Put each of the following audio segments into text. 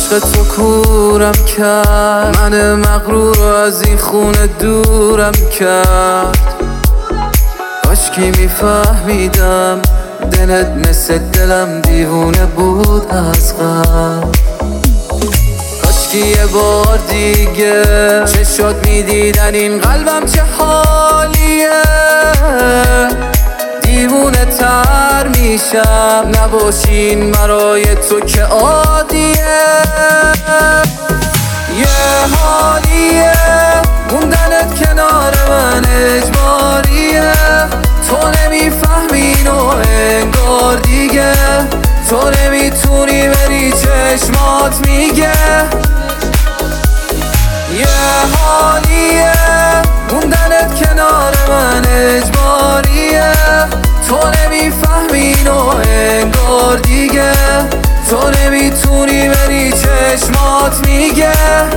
عشق تو کورم کرد، من مغرور رو از این خونه دورم کرد. کاشکی میفهمیدم دلت مثل دلم دیوونه بود از قبل. کاشکی یه بار دیگه چشات میدیدن این قلبم چه حالیه. دیوونه تر میشم نباشین برای تو که عادیه. یه حالیه موندنت کنار من اجباریه. تو نمیفهمین و انگار دیگه تو نمیتونی بری چشمات میگه. یه حالیه موندنت کنار من اجباریه. تو نمیفهمین و انگار دیگه تو نمیتونی بری چشمات میگه.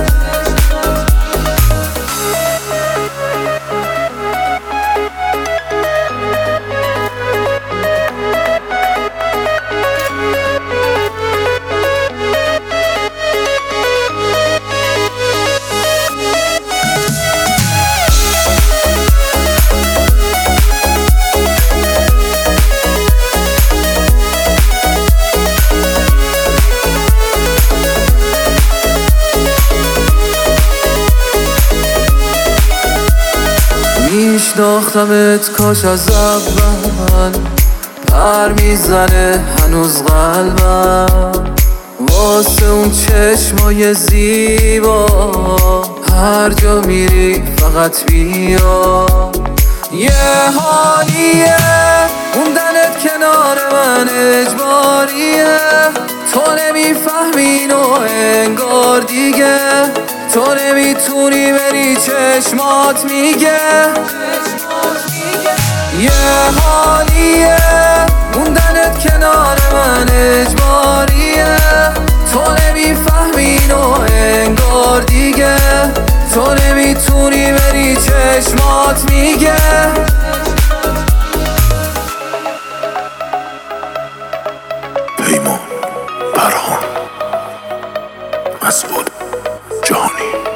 میشناختمت کاش از اول، پر میزنه هنوز قلبم واسه اون چشمای زیبا. هر جا میری فقط بیا. یه حالیه موندنت کنار من اجباریه. تو نمیفهمین و انگار دیگه تو نمیتونی بری چشمات میگه. یه حالیه موندنت کنار من اجباریه. تو نمیفهمین و انگار دیگه تو نمیتونی بری چشمات میگه. پیمان، برهان، مسعود، جهانی.